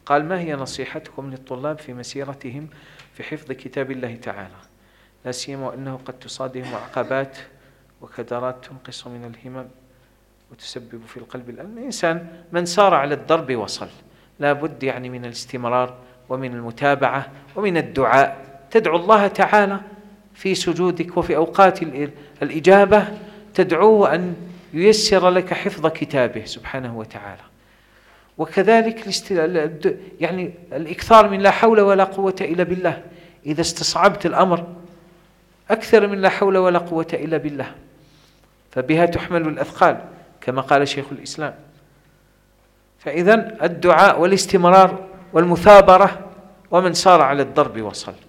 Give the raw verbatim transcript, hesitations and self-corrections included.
قال: ما هي نصيحتكم للطلاب في مسيرتهم في حفظ كتاب الله تعالى، لا سيما وأنه قد تصادهم عقبات وكدرات تنقص من الهمم وتسبب في القلب الألم؟ الإنسان من سار على الدرب وصل، لا بد يعني من الاستمرار ومن المتابعة ومن الدعاء. تدعو الله تعالى في سجودك وفي أوقات الإجابة، تدعوه أن ييسر لك حفظ كتابه سبحانه وتعالى. وكذلك يعني الإكثار من لا حول ولا قوة إلا بالله، إذا استصعبت الأمر أكثر من لا حول ولا قوة إلا بالله، فبها تحمل الأثقال كما قال شيخ الإسلام. فإذن الدعاء والاستمرار والمثابرة، ومن سار على الدرب وصل.